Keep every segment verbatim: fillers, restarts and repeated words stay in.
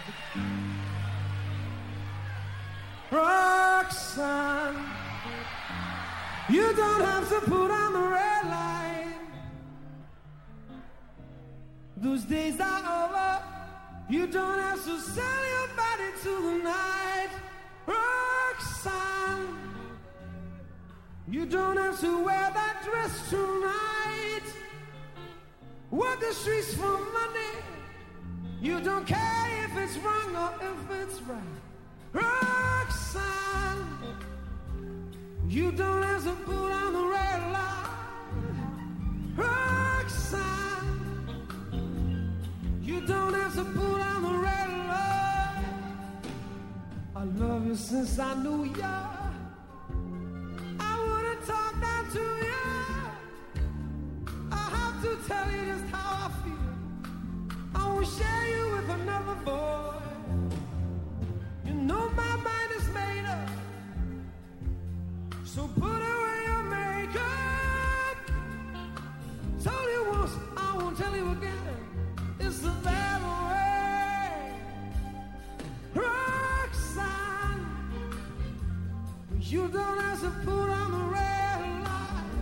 Roxanne, you don't have to put on the red light. Those days are over. You don't have to sell your body to the night. Roxanne, you don't have to wear that dress tonight. Walk the streets for money. You don't care if it's wrong or if it's right. Roxanne, you don't have to put on the red light. Roxanne, you don't have to put on the red light. I love you since I knew ya. I wouldn't talk down to ya. I have to tell you just how I feel. I won't share you with another boy. You know my mind is made up. So put away your makeup. Told you once, I won't tell you again. It's the bad way. Roxanne, you don't have to put on the red light.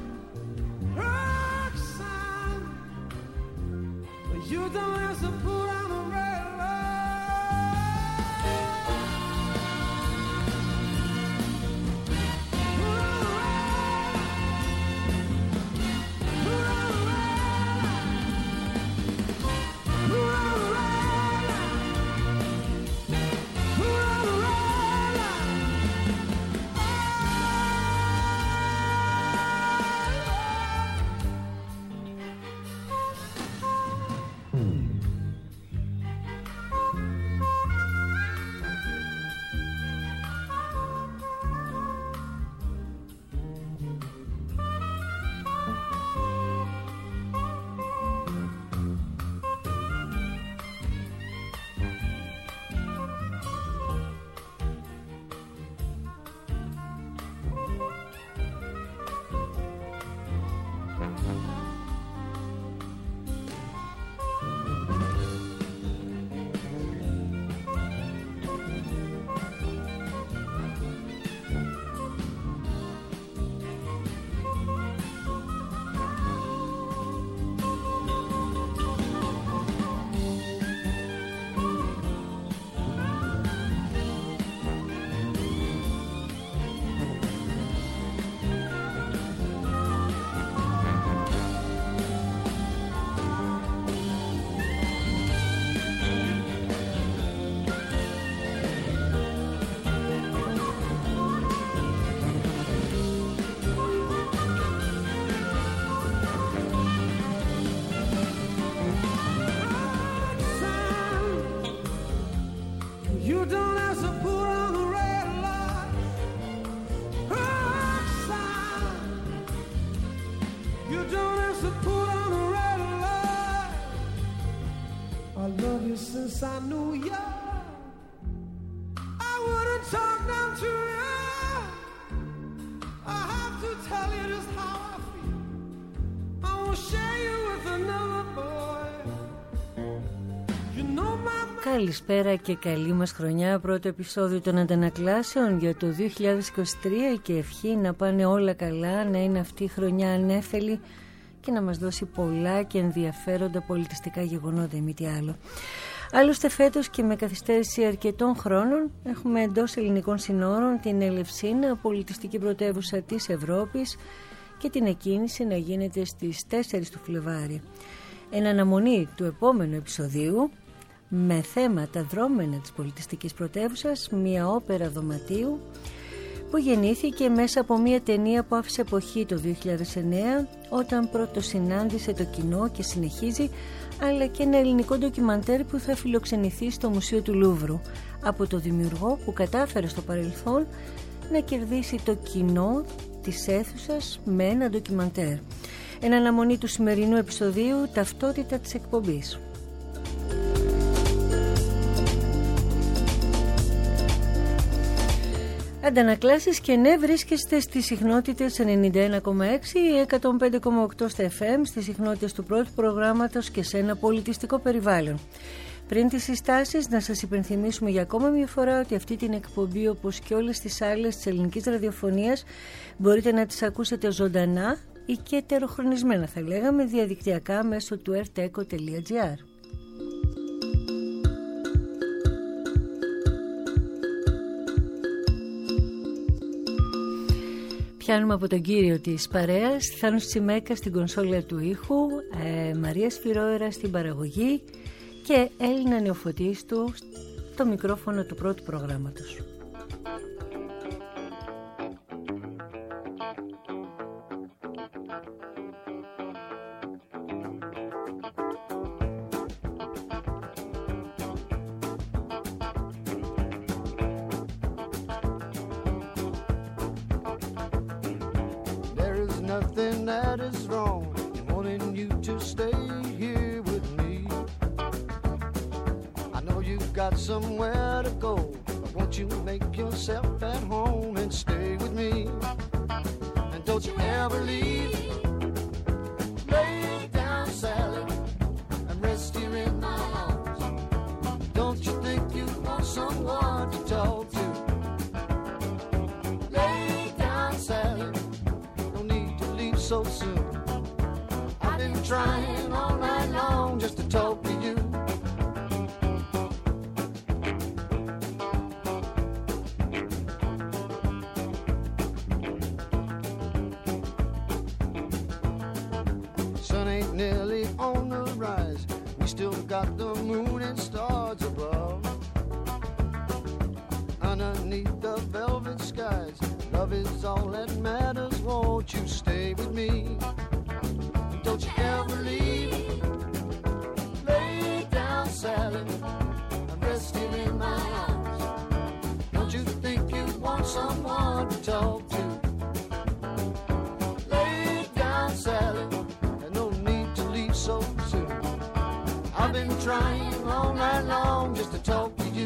Roxanne, you don't have to put on the red light. Put on the red light. Put on the red light. Put on the red light. Put on the red light. Since I knew ya, I wouldn't talk down to ya. I have to tell you just how I feel. I won't share you with another boy. You know my... Καλησπέρα και καλή μας χρονιά. Πρώτο επεισόδιο των αντανακλάσεων για το δύο χιλιάδες είκοσι τρία και ευχή να πάνε όλα καλά, να είναι αυτή η χρονιά ανέφελη και να μας δώσει πολλά και ενδιαφέροντα πολιτιστικά γεγονότα ή μη τι άλλο. Άλλωστε φέτος και με καθυστέρηση αρκετών χρόνων έχουμε εντός ελληνικών συνόρων την Ελευσίνα, πολιτιστική πρωτεύουσα της Ευρώπης, και την εκκίνηση να γίνεται στις τέσσερις του Φλεβάρι. Εν αναμονή του επόμενου επεισοδίου με θέμα τα δρόμενα της πολιτιστικής πρωτεύουσας, μια όπερα δωματίου που γεννήθηκε μέσα από μια ταινία που άφησε εποχή το δύο χιλιάδες εννέα, όταν πρώτο συνάντησε το κοινό και συνεχίζει, αλλά και ένα ελληνικό ντοκιμαντέρ που θα φιλοξενηθεί στο Μουσείο του Λούβρου από το δημιουργό που κατάφερε στο παρελθόν να κερδίσει το κοινό της αίθουσας με ένα ντοκιμαντέρ. Εν αναμονή του σημερινού επεισοδίου, ταυτότητα της εκπομπής. Αντανακλάσεις και ναι, βρίσκεστε στις συχνότητες ενενήντα ένα κόμμα έξι ή εκατόν πέντε κόμμα οκτώ στα εφ εμ, στις συχνότητες του πρώτου προγράμματος και σε ένα πολιτιστικό περιβάλλον. Πριν τις συστάσεις, να σας υπενθυμίσουμε για ακόμα μια φορά ότι αυτή την εκπομπή, όπως και όλες τις άλλες της ελληνικής ραδιοφωνίας, μπορείτε να τις ακούσετε ζωντανά ή και ετεροχρονισμένα, θα λέγαμε, διαδικτυακά μέσω του ερτέκο τελεία τζι άρ. Πιάνουμε από τον κύριο της παρέας, Θάνος Τσιμέκα στην κονσόλα του ήχου, ε, Μαρία Σφυρόερα στην παραγωγή και Έλληνα Νεοφωτίστου στο μικρόφωνο του πρώτου προγράμματος. Nothing that is wrong in wanting you to stay here with me. I know you've got somewhere to go, but won't you make yourself at home and stay with me? And don't you ever leave. Lay down, Sally, and rest here in my arms. Don't you think you want someone to talk to? Lay down, Sally, so soon. I've been trying all night long just to talk to you. Sun ain't nearly on the rise. We still got the moon and stars above. Underneath the velvet skies, love is all that matters. Won't you stay with me? Don't you ever leave. Lay down, Sally, and rest here in my arms. Don't you think you want someone to talk to? Lay down, Sally, and no need to leave so soon. I've been trying all night long just to talk to you.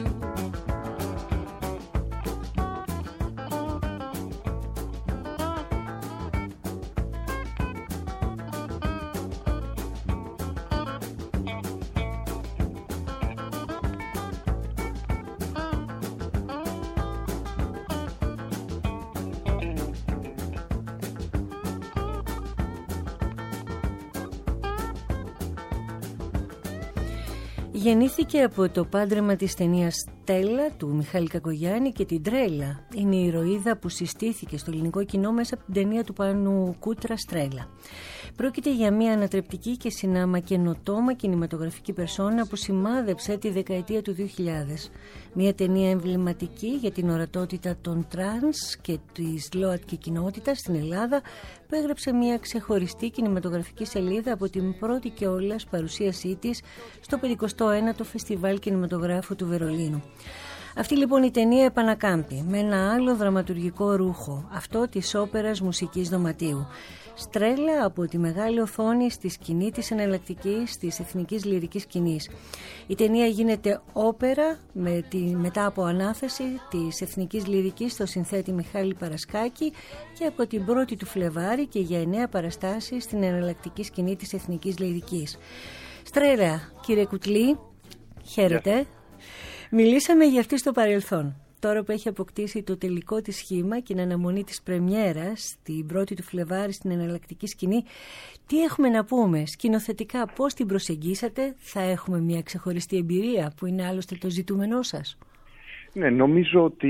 Γεννήθηκε από το πάντρεμα της ταινίας Στέλλα του Μιχάλη Κακογιάννη και την Τρέλα. Είναι η ηρωίδα που συστήθηκε στο ελληνικό κοινό μέσα από την ταινία του Πάνου Κούτρα Στρέλα. Πρόκειται για μια ανατρεπτική και συνάμα καινοτόμα κινηματογραφική περσόνα που σημάδεψε τη δεκαετία του δύο χιλιάδες. Μια ταινία εμβληματική για την ορατότητα των τρανς και της ΛΟΑΤΚΙ κοινότητας στην Ελλάδα, που έγραψε μια ξεχωριστή κινηματογραφική σελίδα από την πρώτη κιόλας παρουσίασή της στο πενηκοστό ένατο Φεστιβάλ Κινηματογράφου του Βερολίνου. Αυτή λοιπόν η ταινία επανακάμπτει με ένα άλλο δραματουργικό ρούχο, αυτό της όπερας μουσικής δωματίου. Στρέλα από τη μεγάλη οθόνη στη σκηνή της εναλλακτικής της εθνικής λυρικής σκηνής. Η ταινία γίνεται όπερα με τη, μετά από ανάθεση της εθνικής λυρικής στο συνθέτη Μιχάλη Παρασκάκη και από την πρώτη του Φλεβάρη και για εννέα παραστάσεις στην εναλλακτική σκηνή της εθνικής λυρικής. Στρέλα, κύριε Κουτλή, χαίρετε. Yeah. Μιλήσαμε για αυτή στο παρελθόν. Τώρα που έχει αποκτήσει το τελικό της σχήμα και την αναμονή της πρεμιέρας την πρώτη του Φλεβάρη στην εναλλακτική σκηνή, τι έχουμε να πούμε σκηνοθετικά, πώς την προσεγγίσατε? Θα έχουμε μια ξεχωριστή εμπειρία που είναι άλλωστε το ζητούμενό σας? Ναι, νομίζω ότι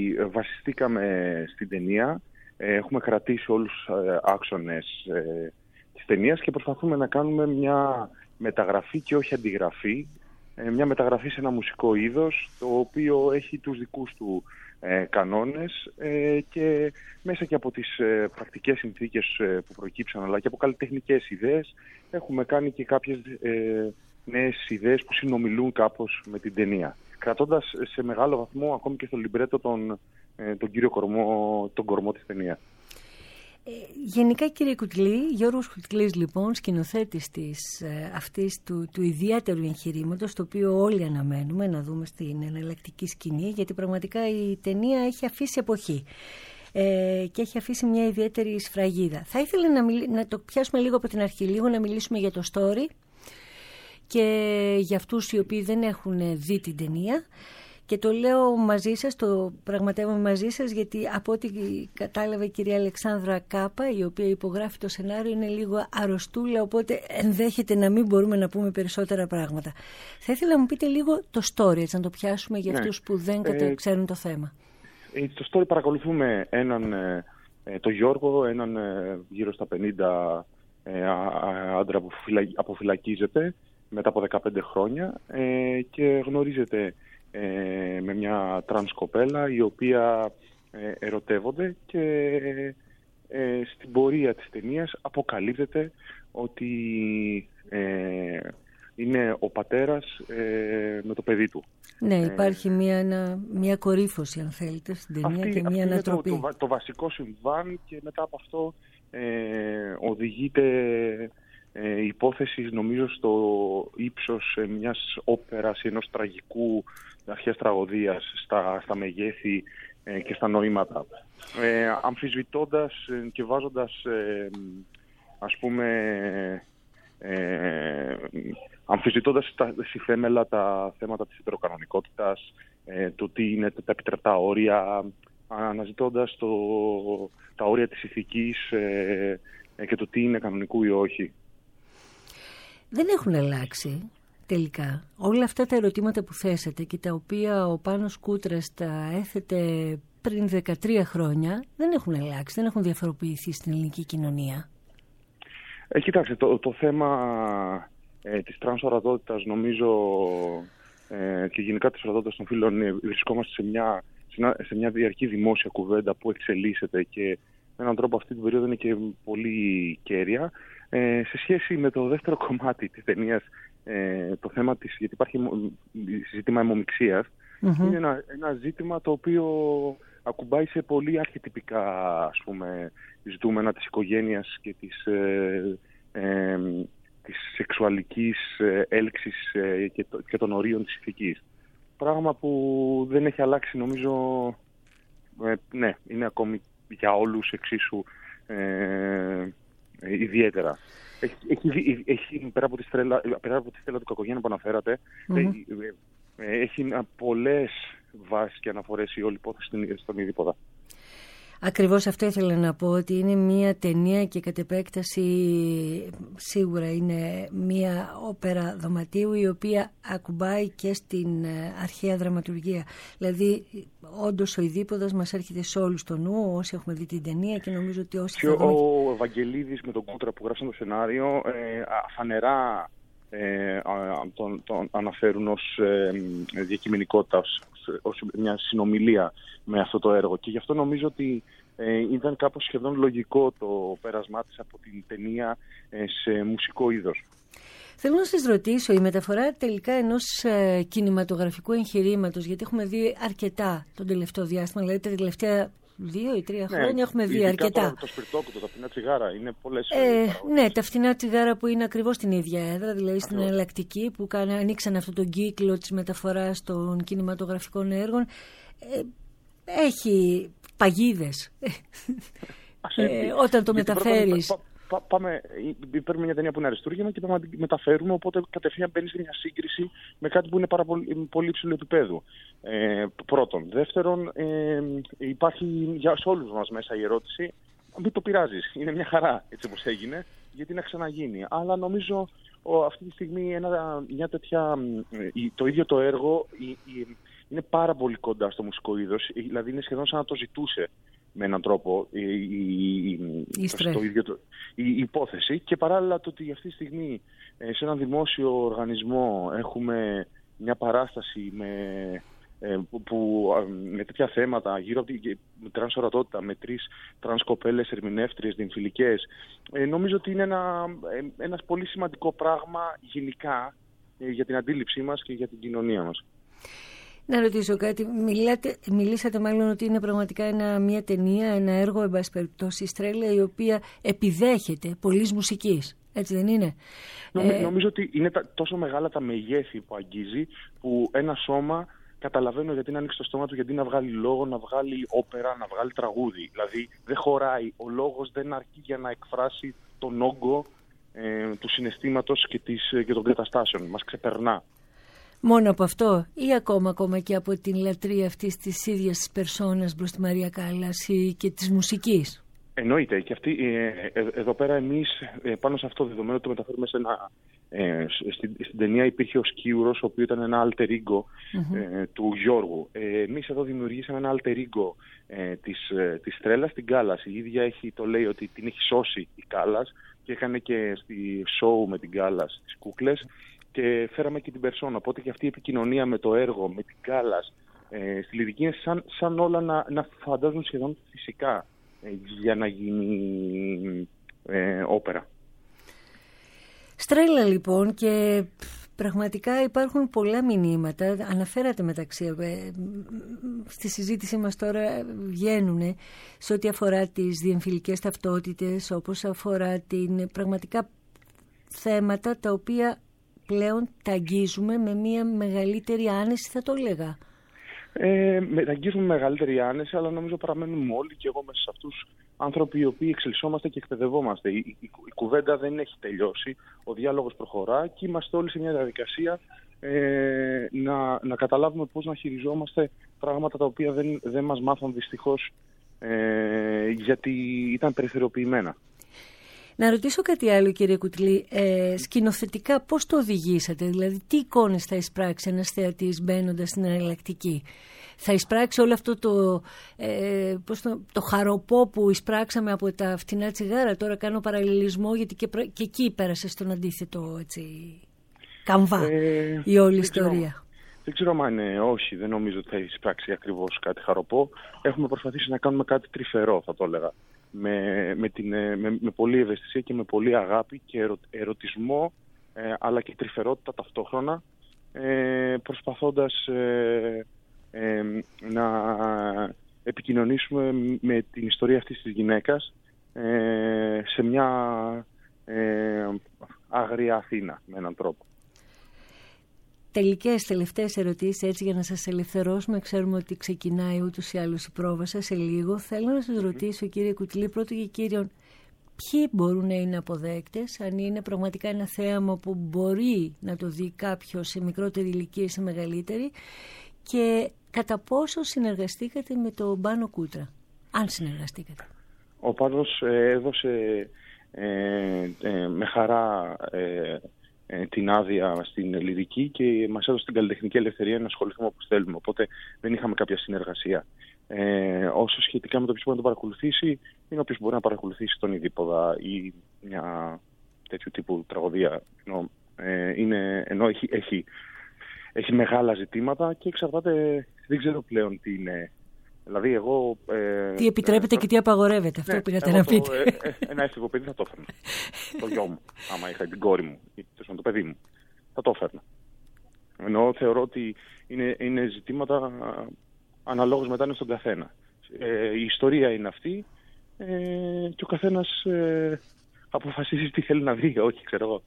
βασιστήκαμε στην ταινία. Έχουμε κρατήσει όλους τους άξονες της ταινίας και προσπαθούμε να κάνουμε μια μεταγραφή και όχι αντιγραφή. Μια μεταγραφή σε ένα μουσικό είδος, το οποίο έχει τους δικούς του ε, κανόνες ε, και μέσα και από τις ε, πρακτικές συνθήκες ε, που προκύψαν, αλλά και από καλλιτεχνικές ιδέες, έχουμε κάνει και κάποιες ε, νέες ιδέες που συνομιλούν κάπως με την ταινία, κρατώντας σε μεγάλο βαθμό ακόμη και στο λιμπρέτο τον, ε, τον κύριο κορμό, τον κορμό της ταινίας. Ε, γενικά, κύριε Κουτλή, Γιώργος Κουτλής λοιπόν, σκηνοθέτης της, ε, αυτής του, του ιδιαίτερου εγχειρήματος, το οποίο όλοι αναμένουμε να δούμε στην εναλλακτική σκηνή, γιατί πραγματικά η ταινία έχει αφήσει εποχή ε, και έχει αφήσει μια ιδιαίτερη σφραγίδα. Θα ήθελα να, μιλ, να το πιάσουμε λίγο από την αρχή, λίγο να μιλήσουμε για το story και για αυτούς οι οποίοι δεν έχουν δει την ταινία. Και το λέω μαζί σας, το πραγματεύομαι μαζί σας, γιατί από ό,τι κατάλαβε η κυρία Αλεξάνδρα Κάπα, η οποία υπογράφει το σενάριο, είναι λίγο αρρωστούλα, οπότε ενδέχεται να μην μπορούμε να πούμε περισσότερα πράγματα. Θα ήθελα να μου πείτε λίγο το story, έτσι, να το πιάσουμε για αυτούς ναι. που δεν ε, ξέρουν το θέμα. Ε, το story παρακολουθούμε έναν, ε, τον Γιώργο, έναν ε, γύρω στα πενήντα ε, άντρα που φυλα, αποφυλακίζεται μετά από δεκαπέντε χρόνια ε, και γνωρίζεται Ε, με μια τρανς κοπέλα η οποία ε, ερωτεύονται και ε, στην πορεία της ταινίας αποκαλύπτεται ότι ε, είναι ο πατέρας ε, με το παιδί του. Ναι, υπάρχει ε, μια, ένα, μια κορύφωση αν θέλετε στην ταινία αυτή, και μια ανατροπή. Είναι το, το, το βασικό συμβάν και μετά από αυτό ε, οδηγείται η υπόθεση νομίζω στο ύψος μιας όπερας, ενός τραγικού αρχαίας τραγωδίας στα, στα μεγέθη ε, και στα νοήματα. Ε, αμφισβητώντας και βάζοντας ε, ας πούμε ε, αμφισβητώντας τα θέμελα τα θέματα της ητεροκανονικότητας, ε, το τι είναι τα επιτρεπτά όρια, αναζητώντας το, τα όρια της ηθικής ε, ε, και το τι είναι κανονικού ή όχι. Δεν έχουν αλλάξει τελικά όλα αυτά τα ερωτήματα που θέσατε και τα οποία ο Πάνος Κούτρας τα έθετε πριν δεκατρία χρόνια, δεν έχουν αλλάξει, δεν έχουν διαφοροποιηθεί στην ελληνική κοινωνία. Ε, κοιτάξτε, το, το θέμα ε, της τρανς ορατότητας νομίζω ε, και γενικά της ορατότητας των φύλων ε, βρισκόμαστε σε μια, σε μια διαρκή δημόσια κουβέντα που εξελίσσεται και με έναν τρόπο αυτή την περίοδο είναι και πολύ κέρια. Ε, σε σχέση με το δεύτερο κομμάτι της ταινίας, ε, το θέμα της, γιατί υπάρχει ζήτημα αιμομιξίας, mm-hmm. είναι ένα, ένα ζήτημα το οποίο ακουμπάει σε πολύ αρχετυπικά, ας πούμε, ζητούμενα της οικογένειας και της, ε, ε, της σεξουαλικής έλξης ε, και, το, και των ορίων της ηθικής. Πράγμα που δεν έχει αλλάξει νομίζω, ε, ναι, είναι ακόμη για όλους εξίσου ε, Ε, ιδιαίτερα. Έχει, έχει, έχει, πέρα από τη στρέλα, πέρα από τη στρέλα του Κακογέννη που αναφέρατε, mm-hmm. ε, ε, έχει πολλές βάσεις και αναφορές η όλη υπόθεση στον Ιδίποδα. Ακριβώς αυτό ήθελα να πω, ότι είναι μια ταινία και κατ' επέκταση σίγουρα είναι μια όπερα δωματίου η οποία ακουμπάει και στην αρχαία δραματουργία. Δηλαδή όντως ο Ιδίποδας μας έρχεται σε όλους στο νου όσοι έχουμε δει την ταινία και νομίζω ότι όσοι... Και θα δούμε... ο Ευαγγελίδης με τον Κούτρα που γράψαν το σενάριο ε, φανερά ε, τον, τον αναφέρουν ως ε, διακειμενικότητα, ως, ως μια συνομιλία με αυτό το έργο και γι' αυτό νομίζω ότι ε, ήταν κάπως σχεδόν λογικό το πέρασμά της από την ταινία ε, σε μουσικό είδος. Θέλω να σας ρωτήσω, η μεταφορά τελικά ενός ε, κινηματογραφικού εγχειρήματος, γιατί έχουμε δει αρκετά τον τελευταίο διάστημα, δηλαδή τα τελευταία δύο ή τρία χρόνια ναι, έχουμε δει αρκετά. Το, το σπιρτόκουτο, τα φθηνά τσιγάρα, είναι πολλές. Ε, ναι, τα φθηνά τσιγάρα που είναι ακριβώς στην ίδια έδρα, δηλαδή στην εναλλακτική που κάνε, ανοίξαν αυτόν τον κύκλο της μεταφοράς των κινηματογραφικών έργων. Ε, έχει παγίδες ε, όταν το μεταφέρεις. Πά, πά, πάμε, παίρνουμε μια ταινία που είναι αριστούργημα και πάμε να την μεταφέρουμε, οπότε κατευθείαν μπαίνει σε μια σύγκριση με κάτι που είναι πάρα πολύ, πολύ υψηλού επίπεδου. Ε, πρώτον. Δεύτερον, ε, υπάρχει για σε όλους μας μέσα η ερώτηση, μην το πειράζεις, είναι μια χαρά έτσι όπως έγινε, γιατί να ξαναγίνει. Αλλά νομίζω ο, αυτή τη στιγμή ένα, μια τέτοια, το ίδιο το έργο η, η, είναι πάρα πολύ κοντά στο μουσικό είδος, δηλαδή είναι σχεδόν σαν να το ζητούσε με έναν τρόπο η, η, η, το ίδιο το, η, η υπόθεση και παράλληλα το ότι αυτή τη στιγμή σε έναν δημόσιο οργανισμό έχουμε μια παράσταση με, που, με τέτοια θέματα γύρω από την τρανς ορατότητα, με τρεις τρανς κοπέλες ερμηνεύτριες, δημφυλικές, νομίζω ότι είναι ένα, ένας πολύ σημαντικό πράγμα γενικά για την αντίληψή μας και για την κοινωνία μας. Να ρωτήσω κάτι. Μιλάτε, μιλήσατε μάλλον ότι είναι πραγματικά ένα, μια ταινία, ένα έργο, εν πάση περιπτώσει, Στρέλα, η οποία επιδέχεται πολλής μουσικής. Έτσι δεν είναι? Νομίζω, ε... νομίζω ότι είναι τα, τόσο μεγάλα τα μεγέθη που αγγίζει, που ένα σώμα καταλαβαίνω γιατί να ανοίξει το στόμα του, γιατί να βγάλει λόγο, να βγάλει όπερα, να βγάλει τραγούδι. Δηλαδή δεν χωράει. Ο λόγος δεν αρκεί για να εκφράσει τον όγκο ε, του συναισθήματος και, της, και των καταστάσεων. Μας ξεπερνά. Μόνο από αυτό ή ακόμα, ακόμα και από την λατρεία αυτής της ίδιας της περσόνας προς τη Μαρία Κάλλας ή και της μουσικής? Εννοείται. Και αυτή, ε, ε, εδώ πέρα εμείς ε, πάνω σε αυτό το δεδομένο το μεταφέρουμε σε ένα... Ε, στην, στην ταινία υπήρχε ο Σκύουρος, ο οποίος ήταν ένα alter ego mm-hmm. ε, του Γιώργου. Ε, εμείς εδώ δημιουργήσαμε ένα alter ego ε, της, ε, της Τρέλας, την Κάλλας. Η ίδια έχει, το λέει ότι την έχει σώσει η Κάλλας και έκανε και στη show με την Κάλλας τις κούκλες και φέραμε και την περσόνα. Οπότε και αυτή η επικοινωνία με το έργο, με την Κάλλας, ε, στη λυρική είναι σαν, σαν όλα να, να φαντάζουν σχεδόν φυσικά ε, για να γίνει ε, όπερα. Στρέλα λοιπόν, και πραγματικά υπάρχουν πολλά μηνύματα, αναφέρατε μεταξύ, ε, στη συζήτησή μας τώρα βγαίνουν σε ό,τι αφορά τις διεμφυλικές ταυτότητες, όπως αφορά την πραγματικά θέματα τα οποία πλέον τα αγγίζουμε με μια μεγαλύτερη άνεση, θα το έλεγα. Ε, με, τα αγγίζουμε με μεγαλύτερη άνεση, αλλά νομίζω παραμένουμε όλοι και εγώ μέσα σε αυτούς άνθρωποι οι οποίοι εξελισσόμαστε και εκπαιδευόμαστε. Η, η, η, η κουβέντα δεν έχει τελειώσει, ο διάλογος προχωρά και είμαστε όλοι σε μια διαδικασία ε, να, να καταλάβουμε πώς να χειριζόμαστε πράγματα τα οποία δεν, δεν μας μάθαν δυστυχώς ε, γιατί ήταν περιθωριοποιημένα. Να ρωτήσω κάτι άλλο, κύριε Κουτλή. Ε, σκηνοθετικά πώς το οδηγήσατε, δηλαδή τι εικόνες θα εισπράξει ένας θεατής μπαίνοντας στην εναλλακτική? Θα εισπράξει όλο αυτό το, ε, πώς το, το χαροπό που εισπράξαμε από τα φτηνά τσιγάρα? Τώρα κάνω παραλληλισμό γιατί και, και εκεί πέρασε στον αντίθετο έτσι, καμβά ε, η όλη ιστορία. Ξέρω, δεν ξέρω αν είναι όχι, δεν νομίζω ότι θα εισπράξει ακριβώς κάτι χαροπό. Έχουμε προσπαθήσει να κάνουμε κάτι τρυφερό, θα το έλεγα. Με, με, την, με, με πολλή ευαισθησία και με πολλή αγάπη και ερω, ερωτισμό ε, αλλά και τρυφερότητα ταυτόχρονα, ε, προσπαθώντας ε, ε, να επικοινωνήσουμε με την ιστορία αυτής της γυναίκας ε, σε μια ε, άγρια Αθήνα με έναν τρόπο. Τελικές, τελευταίες ερωτήσεις, έτσι για να σας ελευθερώσουμε. Ξέρουμε ότι ξεκινάει ούτως ή άλλως η πρόβα σας σε λίγο. Θέλω να σας ρωτήσω, κύριε Κουτλή, πρώτο και κύριον, ποιοι μπορούν να είναι αποδέκτες, αν είναι πραγματικά ένα θέαμα που μπορεί να το δει κάποιος σε μικρότερη ηλικία ή σε μεγαλύτερη, και κατά πόσο συνεργαστήκατε με τον Πάνο Κούτρα, αν συνεργαστήκατε? Ο Πάνος ε, έδωσε ε, ε, με χαρά ε, την άδεια στην λυρική και μας έδωσε την καλλιτεχνική ελευθερία να ασχοληθούμε όπως θέλουμε. Οπότε δεν είχαμε κάποια συνεργασία. Ε, όσο σχετικά με το ποιος μπορεί να το παρακολουθήσει, είναι όποιος μπορεί να παρακολουθήσει τον Ιδίπποδα ή μια τέτοιου τύπου τραγωδία. Ενώ, ε, είναι, ενώ έχει, έχει, έχει μεγάλα ζητήματα και εξαρτάται, δεν ξέρω πλέον τι είναι. Δηλαδή εγώ... Ε, τι επιτρέπεται ε, και τι απαγορεύεται, αυτό ναι, πήγατε να πείτε. Ε, ε, ένα έφηβο παιδί θα το έφερνα. Το γιο μου, άμα είχα την κόρη μου ή το παιδί μου, θα το έφερνα. Ενώ θεωρώ ότι είναι, είναι ζητήματα αναλόγως μετά είναι στον καθένα. Ε, η ιστορία είναι αυτή ε, και ο καθένας ε, αποφασίζει τι θέλει να δει, όχι ξέρω εγώ.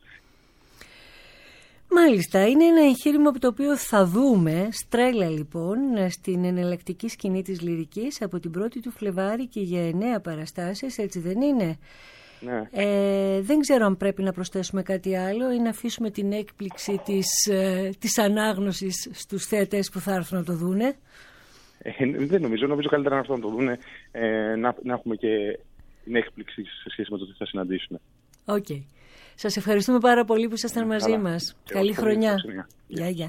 Μάλιστα, είναι ένα εγχείρημα από το οποίο θα δούμε. Στρέλα λοιπόν στην εναλλακτική σκηνή της λυρικής από την πρώτη του Φλεβάρη και για εννέα παραστάσεις, έτσι δεν είναι? Ναι. Ε, δεν ξέρω αν πρέπει να προσθέσουμε κάτι άλλο ή να αφήσουμε την έκπληξη της, ε, της ανάγνωσης στους θεατές που θα έρθουν να το δούνε. Ε, δεν νομίζω, νομίζω καλύτερα να έρθουν να το δούνε, ε, να, να έχουμε και την έκπληξη σε σχέση με το τι θα συναντήσουμε. Οκ. Okay. Σας ευχαριστούμε πάρα πολύ που ήσασταν μαζί Καλά. μας. Και Καλή χρονιά. Γεια, γεια.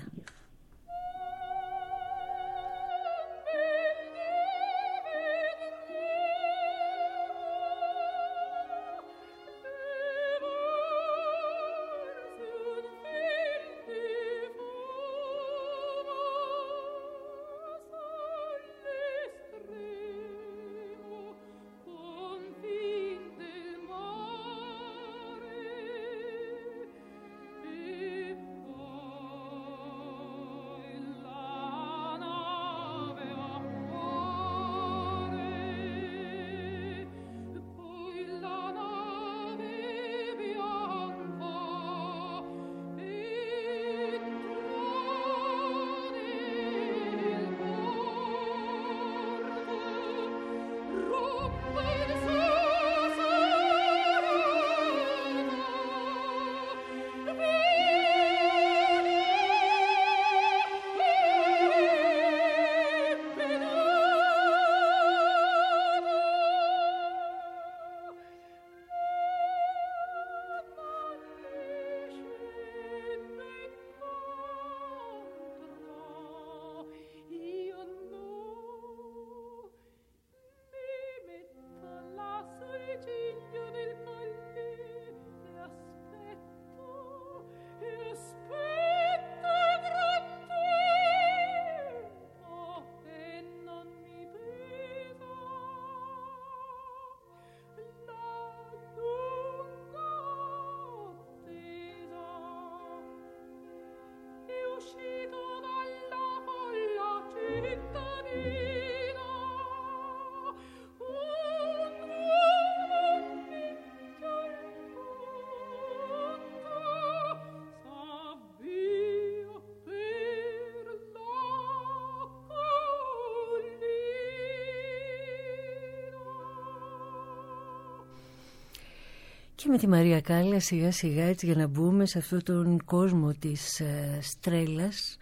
Και με τη Μαρία Κάλλα σιγά σιγά έτσι για να μπούμε σε αυτόν τον κόσμο της ε, στρέλας.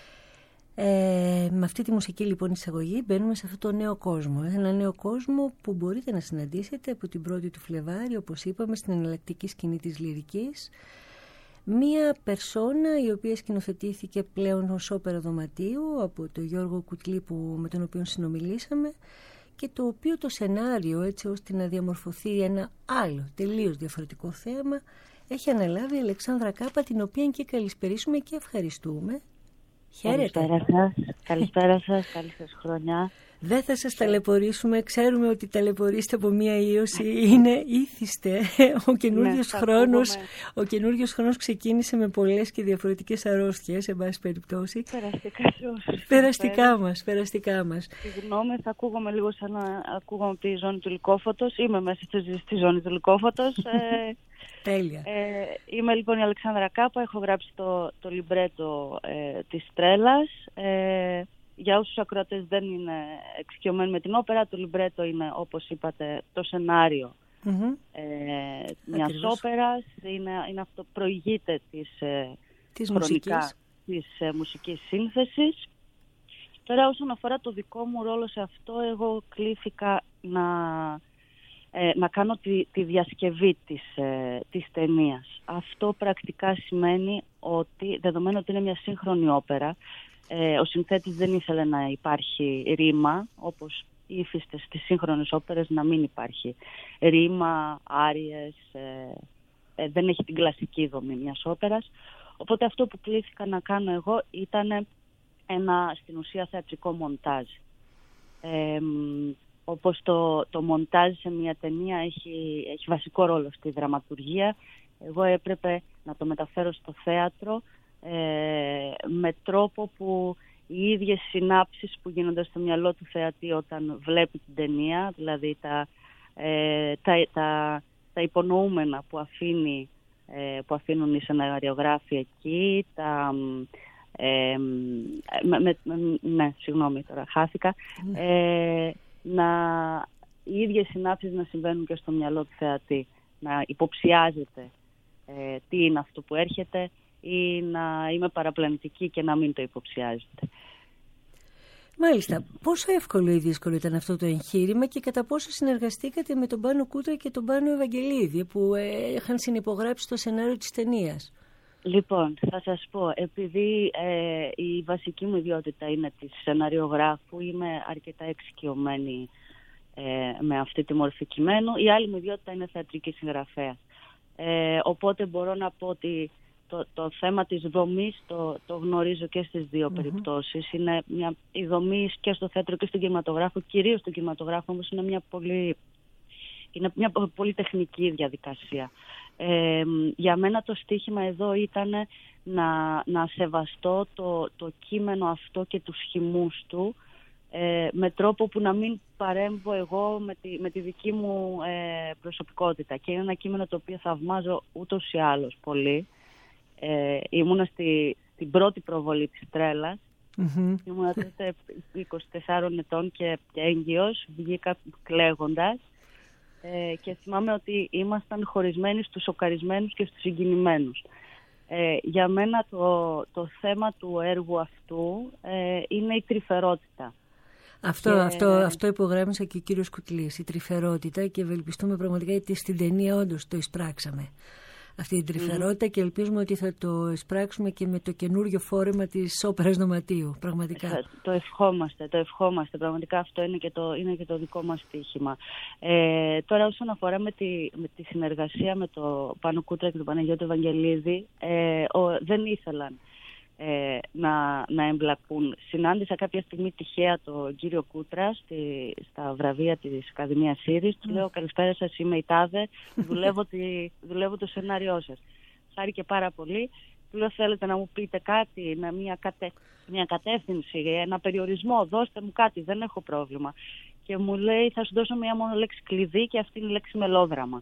Ε, με αυτή τη μουσική λοιπόν εισαγωγή μπαίνουμε σε αυτό το νέο κόσμο. Ένα νέο κόσμο που μπορείτε να συναντήσετε από την πρώτη του Φλεβάρη, όπως είπαμε, στην εναλλακτική σκηνή της λυρικής. Μία περσόνα η οποία σκηνοθετήθηκε πλέον ως όπερα δωματίου από τον Γιώργο Κουτλή που, με τον οποίο συνομιλήσαμε, και το οποίο το σενάριο, έτσι ώστε να διαμορφωθεί ένα άλλο τελείως διαφορετικό θέμα, έχει αναλάβει η Αλεξάνδρα Κάπα, την οποία και καλησπερίσουμε και ευχαριστούμε. Χαίρετε. Καλησπέρα σας, καλησπέρα σας, καλή σας χρονιά. Δεν θα σας ταλαιπωρήσουμε, ξέρουμε ότι ταλαιπωρήστε από μία ίωση, είναι ήθιστε. Ο καινούριος ναι, χρόνος, ο καινούριος χρόνος ξεκίνησε με πολλές και διαφορετικές αρρώστιες, σε βάση περιπτώσει. Περαστικά σου. Περαστικά μας, περαστικά μας. Συγγνώμη, θα ακούγομαι λίγο σαν να ακούγομαι από τη ζώνη του Λυκόφωτος. Είμαι μέσα στη, στη ζώνη του Λυκόφωτος. ε, Τέλεια. Ε, είμαι λοιπόν η Αλεξάνδρα Κάπα, έχω γράψει το, το λιμπρέτο ε, της Τρέλας. Ε, Για όσους ακροατές δεν είναι εξοικειωμένοι με την όπερα, το λιμπρέτο είναι, όπως είπατε, το σενάριο mm-hmm. ε, μιας όπερας. Είναι, είναι αυτό, προηγείται της, ε, της χρονικά μουσικής. της ε, μουσικής σύνθεσης. Τώρα όσον αφορά το δικό μου ρόλο σε αυτό, εγώ κλήθηκα να, ε, να κάνω τη, τη διασκευή της, ε, της ταινίας. Αυτό πρακτικά σημαίνει ότι, δεδομένου ότι είναι μια σύγχρονη όπερα, Ε, ο συνθέτης δεν ήθελε να υπάρχει ρήμα, όπως ύφιστε στις σύγχρονες όπερες να μην υπάρχει ρήμα, άριες, ε, ε, δεν έχει την κλασική δομή μιας όπερας. Οπότε αυτό που κλήθηκα να κάνω εγώ ήταν ένα στην ουσία θεατρικό μοντάζ. Ε, όπως το, το μοντάζ σε μια ταινία έχει, έχει βασικό ρόλο στη δραματουργία, εγώ έπρεπε να το μεταφέρω στο θέατρο Ε, με τρόπο που οι ίδιες συνάψεις που γίνονται στο μυαλό του θεατή όταν βλέπει την ταινία, δηλαδή τα, ε, τα, τα, τα υπονοούμενα που, αφήνει, ε, που αφήνουν οι σεναριογράφοι εκεί, τα, ε, με, με, με, ναι, συγγνώμη τώρα, χάθηκα, ε, να, οι ίδιες συνάψεις να συμβαίνουν και στο μυαλό του θεατή, να υποψιάζεται ε, τι είναι αυτό που έρχεται, ή να είμαι παραπλανητική και να μην το υποψιάζεται. Μάλιστα. Πόσο εύκολο ή δύσκολο ήταν αυτό το εγχείρημα και κατά πόσο συνεργαστήκατε με τον Πάνο Κούτρα και τον Πάνο Ευαγγελίδη που ε, είχαν συνυπογράψει το σενάριο της ταινίας? Λοιπόν, θα σας πω, επειδή ε, η βασική μου ιδιότητα είναι της σεναριογράφου, είμαι αρκετά εξοικειωμένη ε, με αυτή τη μορφή κειμένου. Η άλλη μου ιδιότητα είναι θεατρική συγγραφέα. Ε, οπότε μπορώ να πω ότι Το, το θέμα της δομής το, το γνωρίζω και στις δύο mm-hmm. περιπτώσεις. Είναι μια, η δομή και στο θέατρο και στον κινηματογράφο, κυρίως στον κινηματογράφο όμως είναι μια πολύ, είναι μια πολύ τεχνική διαδικασία. Ε, για μένα το στίχημα εδώ ήταν να, να σεβαστώ το, το κείμενο αυτό και τους χυμούς του ε, με τρόπο που να μην παρέμβω εγώ με τη, με τη δική μου ε, προσωπικότητα. Και είναι ένα κείμενο το οποίο θαυμάζω ούτως ή άλλως πολύ. Ε, ήμουνα στη, στην πρώτη προβολή της Τρέλας. Mm-hmm. Ήμουνα τότε είκοσι τεσσάρων ετών και, και έγκυος. Βγήκα κλαίγοντας ε, και θυμάμαι ότι ήμασταν χωρισμένοι στους σοκαρισμένους και στους συγκινημένους. Ε, για μένα το, το θέμα του έργου αυτού ε, είναι η τρυφερότητα. Αυτό, και... αυτό, αυτό υπογράμμισε και ο κύριος Κουτλής, η τρυφερότητα, και ευελπιστούμε πραγματικά γιατί στην ταινία όντως το εισπράξαμε αυτή την τρυφερότητα mm. και ελπίζουμε ότι θα το εισπράξουμε και με το καινούριο φόρεμα της όπερας δωματίου, πραγματικά. Το, το ευχόμαστε, το ευχόμαστε, πραγματικά αυτό είναι και το, είναι και το δικό μας στοίχημα. Ε, τώρα όσον αφορά με τη, με τη συνεργασία με το Πάνο Κούτρα και τον Παναγιώτη Ευαγγελίδη, ε, ο, δεν ήθελαν ε, να, να εμπλακούν. Συνάντησα κάποια στιγμή τυχαία τον κύριο Κούτρα στη, στα βραβεία της Ακαδημίας Σύρης. Του λέω καλησπέρα σας, είμαι η Τάδε, δουλεύω, τη, δουλεύω το σενάριό σας. Χάρηκε πάρα πολύ. Του λέω θέλετε να μου πείτε κάτι, να μια, κατε, μια κατεύθυνση, ένα περιορισμό, δώστε μου κάτι, δεν έχω πρόβλημα. Και μου λέει θα σου δώσω μια μόνο λέξη κλειδί και αυτή είναι η λέξη μελόδραμα.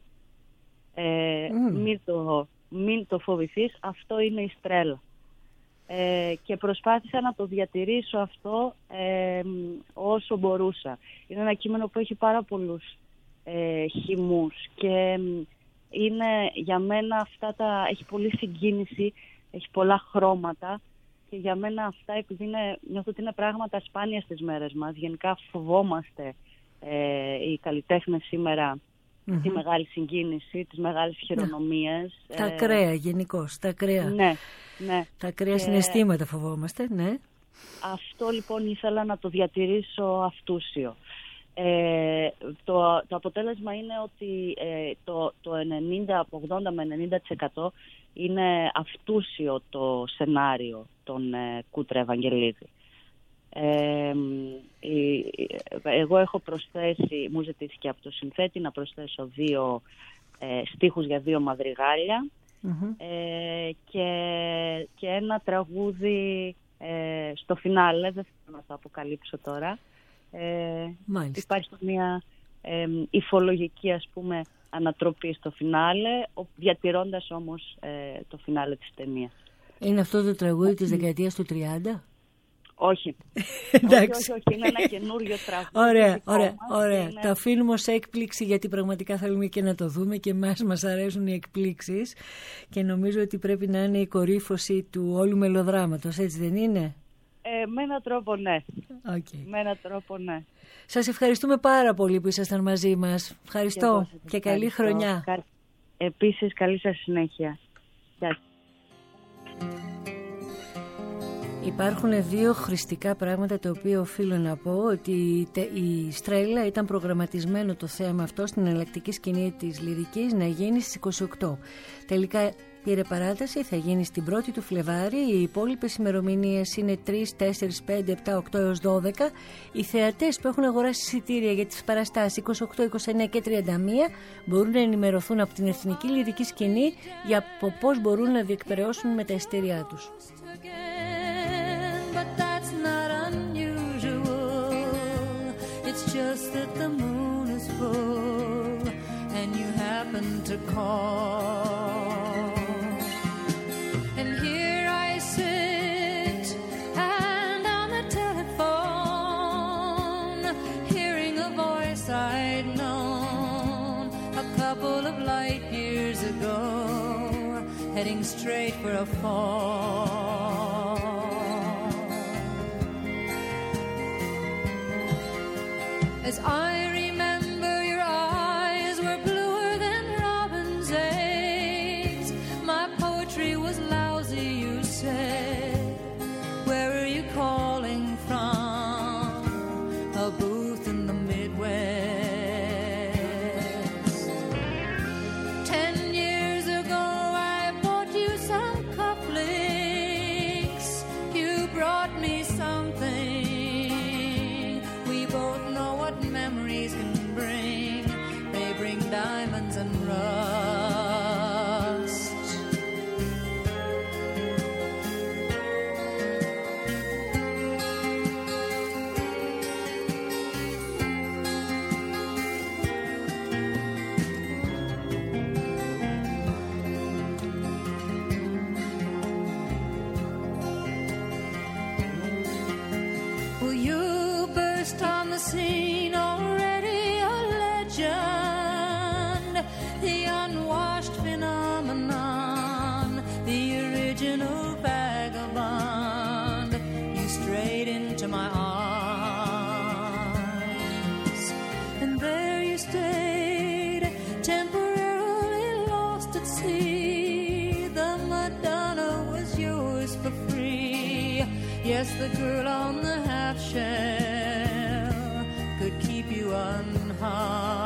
Ε, mm. μην, το, μην το φοβηθείς, αυτό είναι η Στρέλα. Ε, και προσπάθησα να το διατηρήσω αυτό ε, όσο μπορούσα. Είναι ένα κείμενο που έχει πάρα πολλούς ε, χυμούς και είναι για μένα αυτά τα... Έχει πολλή συγκίνηση, έχει πολλά χρώματα και για μένα αυτά, επειδή είναι, νιώθω ότι είναι πράγματα σπάνια στις μέρες μας. Γενικά φοβόμαστε ε, οι καλλιτέχνες σήμερα mm-hmm. τη μεγάλη συγκίνηση, τις μεγάλες χειρονομίες. Ναι. Τα ακραία ε, γενικώς, τα ακραία. Ναι, ναι. Τα ακραία και... συναισθήματα φοβόμαστε, ναι. Αυτό λοιπόν ήθελα να το διατηρήσω αυτούσιο. Ε, το, το αποτέλεσμα είναι ότι ε, το, το ενενήντα, από ογδόντα με ενενήντα τοις εκατό είναι αυτούσιο το σενάριο των ε, Κούτρα Ευαγγελίδη. Ε, ε, εγώ έχω προσθέσει, μου ζητήθηκε από το συνθέτη να προσθέσω δύο ε, στίχους για δύο μαδριγάλια mm-hmm. ε, και, και ένα τραγούδι ε, στο φινάλε, δεν θέλω να το αποκαλύψω τώρα. Ε, υπάρχει μια ε, υφολογική, ας πούμε, ανατροπή στο φινάλε, διατηρώντας όμως ε, το φινάλε της ταινίας. Είναι αυτό το τραγούδι της δεκαετίας του τριάντα? Όχι. όχι, όχι, όχι, είναι ένα καινούριο τραγούδι. Ωραία, ωραία, ωραία. Είναι... Το αφήνουμε ως έκπληξη, γιατί πραγματικά θέλουμε και να το δούμε και εμάς μας αρέσουν οι εκπλήξεις και νομίζω ότι πρέπει να είναι η κορύφωση του όλου μελοδράματος, έτσι δεν είναι? Ε, με έναν τρόπο ναι. Okay. Με έναν τρόπο ναι. Σας ευχαριστούμε πάρα πολύ που ήσασταν μαζί μας. Ευχαριστώ και, και καλή χρονιά. Επίσης καλή σας συνέχεια. Γεια. Υπάρχουν δύο χρηστικά πράγματα τα οποία οφείλω να πω, ότι η Στρέλα ήταν προγραμματισμένο το θέμα αυτό στην εναλλακτική σκηνή της λυρικής να γίνει στις είκοσι οκτώ. Τελικά πήρε παράταση, θα γίνει στην πρώτη του Φλεβάρη. Οι υπόλοιπες ημερομηνίες είναι τρεις, τέσσερις, πέντε, επτά, οκτώ έως δώδεκα. Οι θεατές που έχουν αγοράσει εισιτήρια για τις παραστάσεις είκοσι οκτώ, είκοσι εννέα και τριάντα μία μπορούν να ενημερωθούν από την Εθνική Λυρική Σκηνή για πώς μπορούν να διεκπεραιώσουν με τα εισιτήριά τους. Just that the moon is full and you happen to call, and here I sit and on the telephone hearing a voice I'd known a couple of light years ago heading straight for a fall. As I remember, your eyes were bluer than robin's eggs. My poetry was lousy, you said. Where are you calling from? A booth in the Midwest. Ten years ago, I bought you some cufflinks. You brought me something. Memories can bring, they bring diamonds and rust. Well, you burst on the scene, the unwashed phenomenon, the original vagabond. You strayed into my arms, and there you stayed, temporarily lost at sea. The Madonna was yours for free. Yes, the girl on the half shell could keep you unharmed.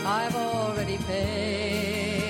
I've already paid.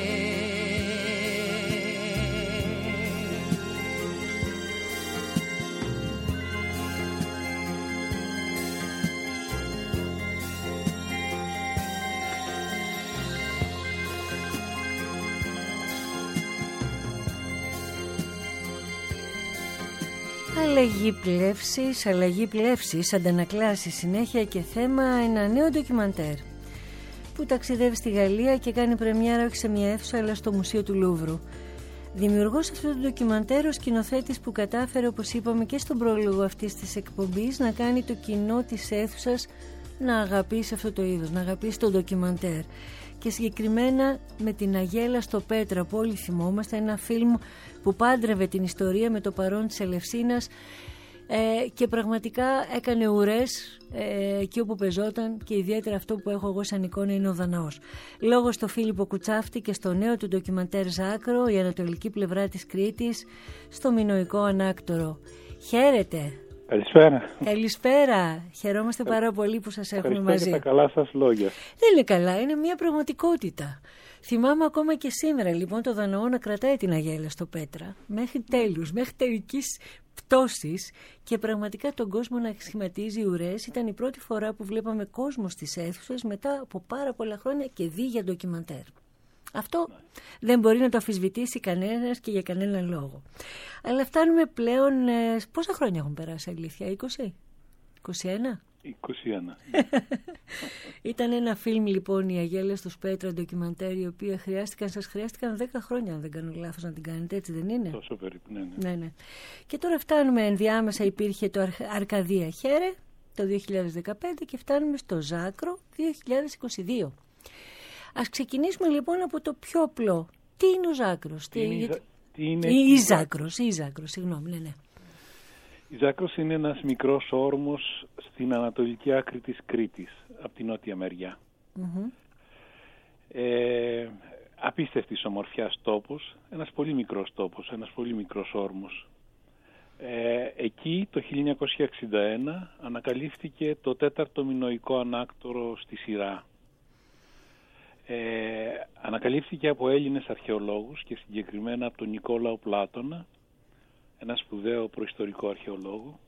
Αλλαγή πλεύσης, αλλαγή πλεύσης, αντανακλάσει συνέχεια και θέμα ένα νέο ντοκιμαντέρ που ταξιδεύει στη Γαλλία και κάνει πρεμιέρα όχι σε μια αίθουσα αλλά στο Μουσείο του Λούβρου. Δημιουργός αυτού του ντοκιμαντέρ, ο σκηνοθέτης που κατάφερε, όπως είπαμε και στον πρόλογο αυτής της εκπομπής, να κάνει το κοινό της αίθουσας να αγαπήσει αυτό το είδος, να αγαπήσει το ντοκιμαντέρ. Και συγκεκριμένα με την Αγέλα στο Πέτρα, που όλοι θυμόμαστε, ένα φιλμ που πάντρευε την ιστορία με το παρόν της Ελευσίνας ε, και πραγματικά έκανε ουρές ε, εκεί όπου πεζόταν, και ιδιαίτερα αυτό που έχω εγώ σαν εικόνα είναι ο Δαναός. Λόγω στο Φίλιππο Κουτσάφτη και στο νέο του ντοκιμαντέρ Ζάκρο, η ανατολική πλευρά της Κρήτης, στο Μινωικό Ανάκτορο. Χαίρετε! Καλησπέρα. Καλησπέρα. Χαιρόμαστε πάρα πολύ που σας έχουμε μαζί. Και τα καλά σας λόγια. Δεν είναι καλά, είναι μια πραγματικότητα. Θυμάμαι ακόμα και σήμερα λοιπόν το Δαναό να κρατάει την Αγέλα στο Πέτρα μέχρι τέλους, μέχρι τελικής πτώσης, και πραγματικά τον κόσμο να σχηματίζει ουρές. Ήταν η πρώτη φορά που βλέπαμε κόσμο στις αίθουσες μετά από πάρα πολλά χρόνια και δει για ντοκιμαντέρ. Αυτό δεν μπορεί να το αμφισβητήσει κανένας και για κανέναν λόγο. Αλλά φτάνουμε πλέον... Ε, πόσα χρόνια έχουν περάσει, αλήθεια, είκοσι, είκοσι ένα? είκοσι ένα. Ήταν ένα φιλμ λοιπόν, η Αγέλα στους Πέτρα, ντοκιμαντέρ, η οποία χρειάστηκαν, σας χρειάστηκαν δέκα χρόνια, αν δεν κάνω λάθος, να την κάνετε, έτσι δεν είναι? Τόσο περίπου, ναι, ναι. ναι, ναι. Και τώρα φτάνουμε, ενδιάμεσα υπήρχε το Αρκαδία Χέρε το δύο χιλιάδες δεκαπέντε και φτάνουμε στο Ζάκρο δύο χιλιάδες είκοσι δύο. Ας ξεκινήσουμε λοιπόν από το πιο απλό. Τι είναι ο Ζάκρος? Τι είναι, γιατί... τι είναι... η, η Ζάκρος, η Ζάκρος, συγγνώμη, ναι, ναι. Η Ζάκρος είναι ένας μικρός όρμος στην ανατολική άκρη της Κρήτης, από την νότια μεριά. Mm-hmm. Ε, απίστευτης ομορφιάς τόπος, ένας πολύ μικρός τόπος, ένας πολύ μικρός όρμος. Ε, εκεί το χίλια εννιακόσια εξήντα ένα ανακαλύφθηκε το τέταρτο μινωικό ανάκτορο στη σειρά. Ε, ανακαλύφθηκε από Έλληνες αρχαιολόγους και συγκεκριμένα από τον Νικόλαο Πλάτωνα, ένα σπουδαίο προϊστορικό αρχαιολόγο,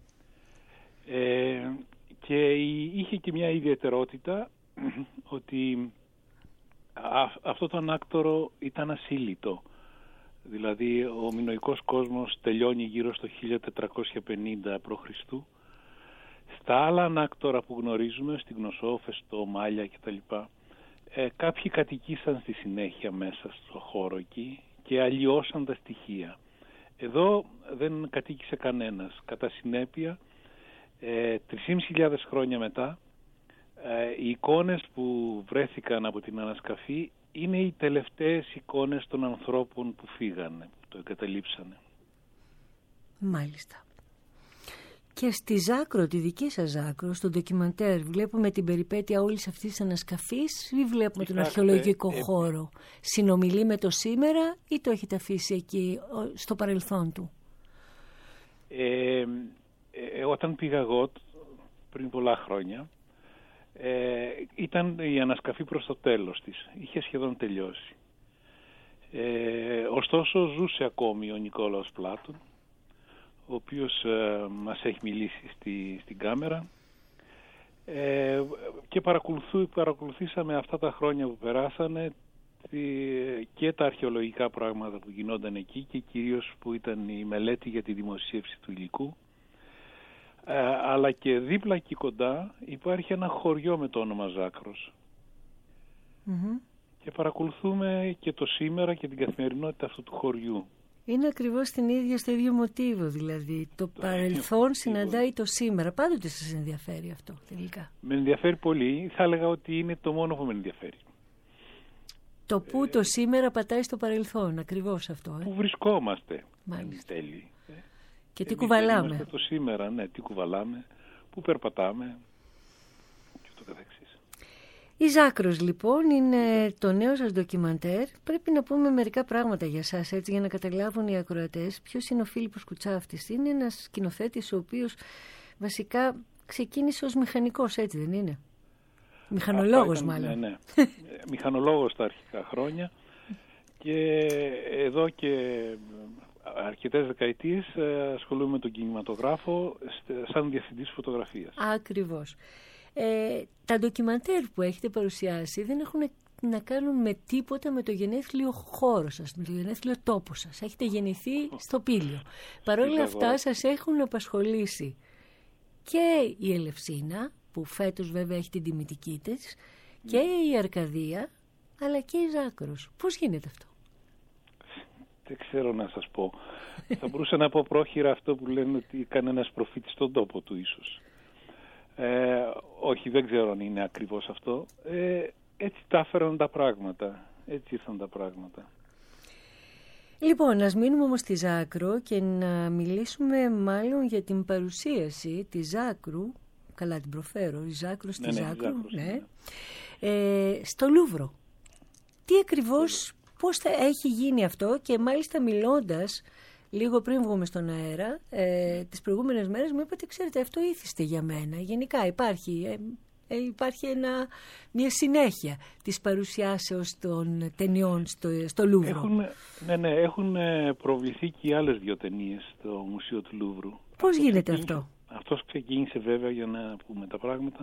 ε, και είχε και μια ιδιαιτερότητα ότι α, αυτό το ανάκτορο ήταν ασύλλητο. Δηλαδή ο μινωικός κόσμος τελειώνει γύρω στο χίλια τετρακόσια πενήντα προ Χριστού. Στα άλλα ανάκτορα που γνωρίζουμε, στην Κνωσό, Φεστό, Μάλια κτλ., ε, κάποιοι κατοικήσαν στη συνέχεια μέσα στο χώρο εκεί και αλλοιώσαν τα στοιχεία. Εδώ δεν κατοίκησε κανένας. Κατά συνέπεια, ε, τρεις χιλιάδες πεντακόσια χρόνια μετά, ε, οι εικόνες που βρέθηκαν από την ανασκαφή είναι οι τελευταίες εικόνες των ανθρώπων που φύγανε, που το εγκαταλείψανε. Μάλιστα. Και στη Ζάκρο, τη δική σας Ζάκρο, στο ντοκιμαντέρ, βλέπουμε την περιπέτεια όλης αυτής της ανασκαφής ή βλέπουμε τον αρχαιολογικό ε, χώρο? Συνομιλεί με το σήμερα ή το έχετε αφήσει εκεί στο παρελθόν του? Ε, ε, όταν πήγα εγώ πριν πολλά χρόνια, ε, ήταν η ανασκαφή προς το τέλος της. Είχε σχεδόν τελειώσει. Ε, ωστόσο ζούσε ακόμη ο Νικόλαος Πλάτων, ο οποίος ε, μας έχει μιλήσει στη, στην κάμερα, ε, και παρακολουθήσαμε αυτά τα χρόνια που περάσανε τη, και τα αρχαιολογικά πράγματα που γινόταν εκεί και κυρίως που ήταν η μελέτη για τη δημοσίευση του υλικού, ε, αλλά και δίπλα και κοντά υπάρχει ένα χωριό με το όνομα Ζάκρος. Mm-hmm. Και παρακολουθούμε και το σήμερα και την καθημερινότητα αυτού του χωριού. Είναι ακριβώς στην ίδια, στο ίδιο μοτίβο, δηλαδή. Το, το παρελθόν συναντάει το σήμερα. Πάντοτε σας ενδιαφέρει αυτό, τελικά? Με ενδιαφέρει πολύ. Θα έλεγα ότι είναι το μόνο που με ενδιαφέρει. Το που ε, το σήμερα πατάει στο παρελθόν, ακριβώς αυτό. Ε. Πού βρισκόμαστε, μάλιστα. εν τέλει. Και τι κουβαλάμε. Είμαστε το σήμερα, ναι, τι κουβαλάμε, πού περπατάμε και ούτω καθεξής. Η Ζάκρος λοιπόν είναι το νέο σας ντοκιμαντέρ. Πρέπει να πούμε μερικά πράγματα για σας, έτσι, για να καταλάβουν οι ακροατές ποιος είναι ο Φίλιππος Κουτσάφτης. Είναι ένας σκηνοθέτης ο οποίος βασικά ξεκίνησε ως μηχανικός, έτσι δεν είναι? Μηχανολόγος ήταν, μάλλον. Ναι, ναι. Μηχανολόγος στα αρχικά χρόνια και εδώ και αρκετές δεκαετίες ασχολούμαι με τον κινηματογράφο σαν διευθυντής φωτογραφίας. Ακριβώς. Ε, τα ντοκιμαντέρ που έχετε παρουσιάσει δεν έχουν να κάνουν με τίποτα με το γενέθλιο χώρο σας, με το γενέθλιο τόπο σας. Έχετε γεννηθεί στο Πήλιο. Παρ' όλα αυτά σας έχουν απασχολήσει και η Ελευσίνα, που φέτος βέβαια έχει την τιμητική της, και η Αρκαδία, αλλά και η Ζάκρος. Πώς γίνεται αυτό? Δεν ξέρω να σας πω. Θα μπορούσα να πω πρόχειρα αυτό που λένε ότι κανένας προφήτης στον τόπο του ίσως. Ε, όχι, δεν ξέρω αν είναι ακριβώς αυτό. Ε, έτσι τα έφεραν τα πράγματα. Έτσι ήρθαν τα πράγματα. Λοιπόν, ας μείνουμε όμως στη Ζάκρο και να μιλήσουμε μάλλον για την παρουσίαση της Ζάκρου. Καλά την προφέρω, η Ζάκρο στη ναι, ναι, Ζάκρου, Ζάκρος, ναι. ναι. Ε, στο Λούβρο. Τι ακριβώς, πώς θα έχει γίνει αυτό? Και μάλιστα μιλώντας λίγο πριν βγούμε στον αέρα, ε, τις προηγούμενες μέρες μου είπατε, ξέρετε, αυτό ήθιστε για μένα. Γενικά υπάρχει, ε, ε, υπάρχει ένα, μια συνέχεια της παρουσιάσεως των ταινιών στο, στο Λούβρο. Έχουν, ναι, ναι, έχουν προβληθεί και άλλες δύο ταινίες στο Μουσείο του Λούβρου. Πώς αυτό γίνεται ξεκίνησε, αυτό? Αυτός ξεκίνησε βέβαια, για να πούμε τα πράγματα,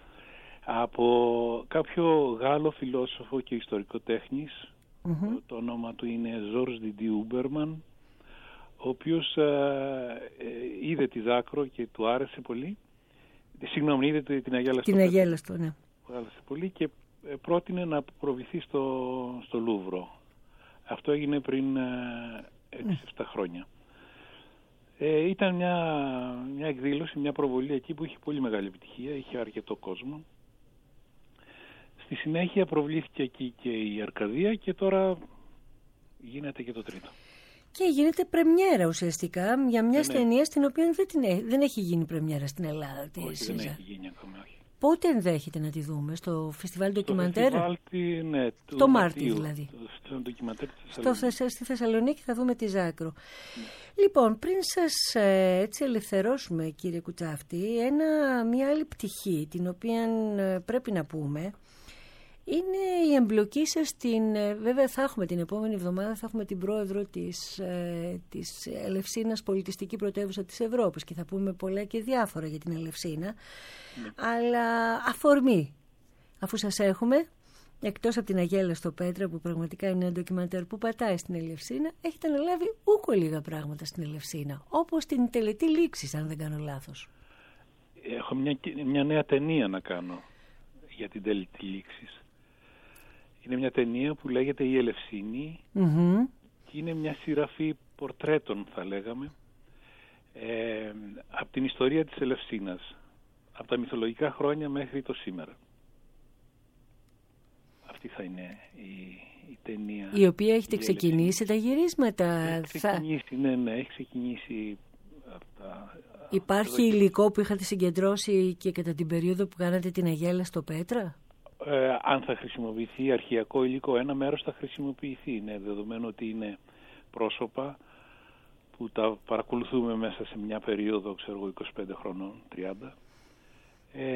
από κάποιο Γάλλο φιλόσοφο και ιστορικό τέχνης. Mm-hmm. Το όνομα του είναι Georges Didier Huberman, ο οποίος ε, ε, είδε τη Ζάκρο και του άρεσε πολύ. Συγγνώμη, είδε την Αγέλα στο Την Αγέλα στο, ναι. Του άρεσε πολύ και πρότεινε να προβληθεί στο, στο Λούβρο. Αυτό έγινε πριν έξι εφτά mm. χρόνια. Ε, ήταν μια, μια εκδήλωση, μια προβολή εκεί που είχε πολύ μεγάλη επιτυχία, είχε αρκετό κόσμο. Στη συνέχεια προβλήθηκε εκεί και η Αρκαδία και τώρα γίνεται και το τρίτο. Και γίνεται πρεμιέρα ουσιαστικά για μια ναι, ταινία ναι. στην οποία δεν, την, δεν έχει γίνει πρεμιέρα στην Ελλάδα. Όχι, δεν έχει γίνει ακόμα, όχι. Πότε ενδέχεται να τη δούμε? Στο φεστιβάλ ντοκιμαντέρ? Στο φεστιβάλ, ναι, του το Μάρτιο δηλαδή. Στο ντοκιμαντέρ της Θεσσαλονίκη. Στο, στη Θεσσαλονίκη θα δούμε τη Ζάκρο. Ναι. Λοιπόν, πριν σας ε, έτσι ελευθερώσουμε, κύριε Κουτσάφτη, ένα, μια άλλη πτυχή την οποία ε, πρέπει να πούμε είναι η εμπλοκή σας στην... Βέβαια θα έχουμε την επόμενη εβδομάδα, θα έχουμε την πρόεδρο της, ε, της Ελευσίνας Πολιτιστική Πρωτεύουσα της Ευρώπης και θα πούμε πολλά και διάφορα για την Ελευσίνα. Ναι. Αλλά αφορμή, αφού σας έχουμε, εκτός από την Αγέλα στο Πέτρα που πραγματικά είναι ένα ντοκιμαντέρ που πατάει στην Ελευσίνα, έχετε αναλάβει ούκο λίγα πράγματα στην Ελευσίνα, όπως την τελετή λήξης, αν δεν κάνω λάθος. Έχω μια, μια νέα ταινία να κάνω για την τελετή λήξης. Είναι μια ταινία που λέγεται «Η Ελευσίνη» mm-hmm. και είναι μια σειραφή πορτρέτων, θα λέγαμε, ε, από την ιστορία της Ελευσίνας, από τα μυθολογικά χρόνια μέχρι το σήμερα. Αυτή θα είναι η, η ταινία. Η οποία έχετε ξεκινήσει τα γυρίσματα. Έχει ξεκινήσει, θα... ναι, ναι, έχει ξεκινήσει αυτά. Υπάρχει υλικό που είχατε συγκεντρώσει και κατά την περίοδο που κάνατε την Αγέλα στο Πέτρα? Ε, αν θα χρησιμοποιηθεί αρχαιακό υλικό, ένα μέρος θα χρησιμοποιηθεί, ναι, δεδομένου ότι είναι πρόσωπα που τα παρακολουθούμε μέσα σε μια περίοδο, ξέρω εγώ, είκοσι πέντε χρονών, τριάντα. Ε,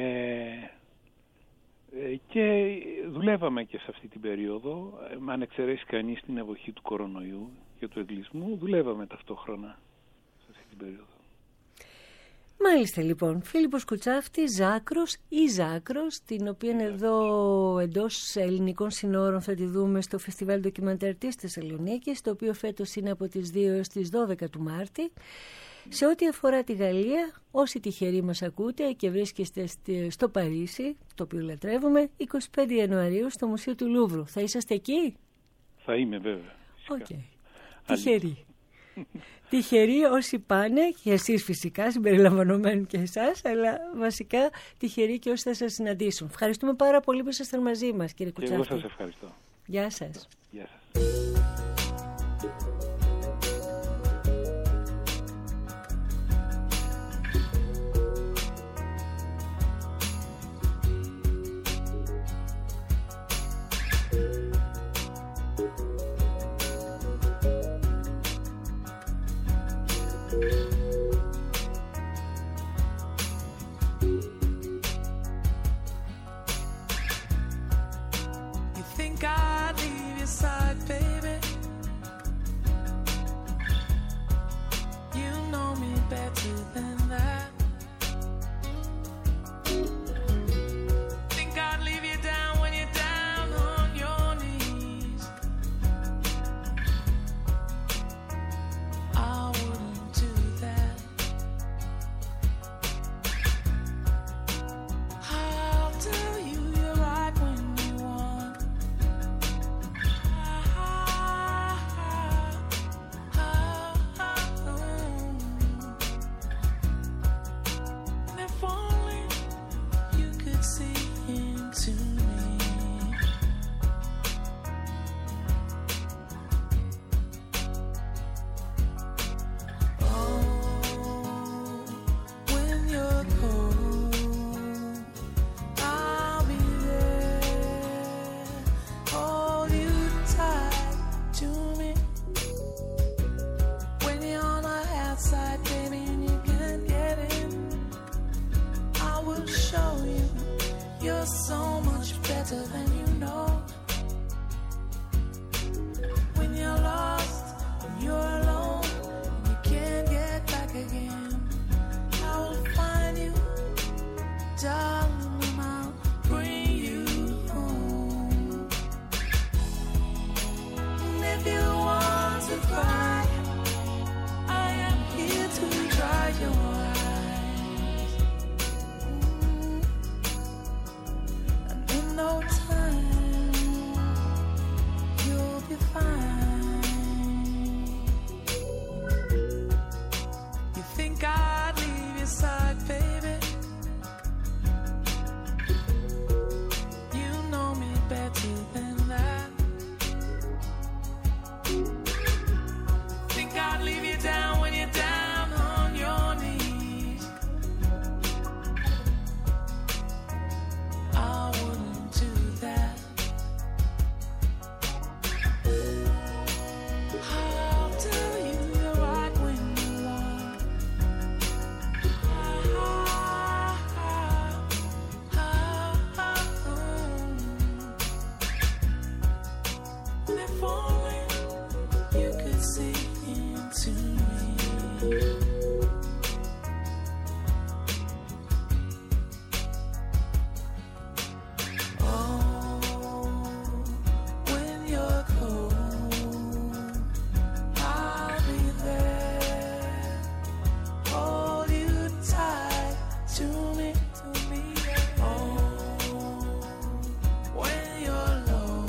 ε, και δουλεύαμε και σε αυτή την περίοδο, ε, αν εξαιρέσει κανείς την εποχή του κορονοϊού και του εγκλεισμού, δουλεύαμε ταυτόχρονα σε αυτή την περίοδο. Μάλιστα λοιπόν, Φίλιππος Κουτσάφτης, Ζάκρος ή Ζάκρος, την οποία εδώ εντός ελληνικών συνόρων θα τη δούμε στο Φεστιβάλ Ντοκιμαντέρ της Θεσσαλονίκης, το οποίο φέτος είναι από τις δύο έως τις δώδεκα του Μάρτη. Σε ό,τι αφορά τη Γαλλία, όσοι τυχεροί μας ακούτε και βρίσκεστε στο Παρίσι, το οποίο λατρεύουμε, εικοστή πέμπτη Ιανουαρίου στο Μουσείο του Λούβρου. Θα είσαστε εκεί? Θα είμαι βέβαια. Οκ. Okay. Τυχεροί. Τυχεροί όσοι πάνε, και εσείς φυσικά συμπεριλαμβανομένου και εσάς, αλλά βασικά τυχεροί και όσοι θα σας συναντήσουν. Ευχαριστούμε πάρα πολύ που ήσασταν μαζί μας, κύριε Κουτσάφτη. Και εγώ σας ευχαριστώ. Γεια σας. Γεια σας. side, baby. You know me better than that. Think I'd leave you down when you're down on your knees. I wouldn't do that. I'll tell you you're right when you want. Ah, ah, ah, ah, and if only you could see into me. Oh, when you're cold, I'll be there. Hold you tight to me. When you're on the outside, baby, and you can't get in, I will show you you're so much better than you know. When you're lost, when you're alone, and you can't get back again, I will find you, darling, and I'll bring you home. And if you want to cry, I am here to dry your eyes. Mm. And in no time, you'll be fine. You think I'd leave your side, baby? You know me better than that. Think I'd leave you down when you're down on your knees. I wouldn't do that. I'll tell you you're right when you want. Ah, ah, ah, ah, and if only you could see into me. Oh, when you're cold, I'll be there. Hold you tight to me, to me. Oh, when you're low,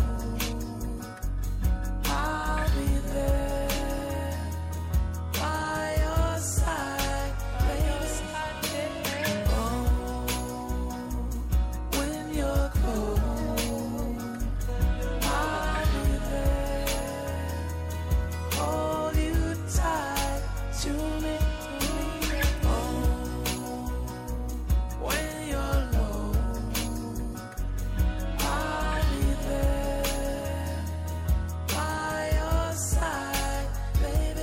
I'll be there by your side, baby. Oh, when you're cold, I'll be there. Hold you tight to me, to me. Oh, when you're low, I'll be there by your side, baby.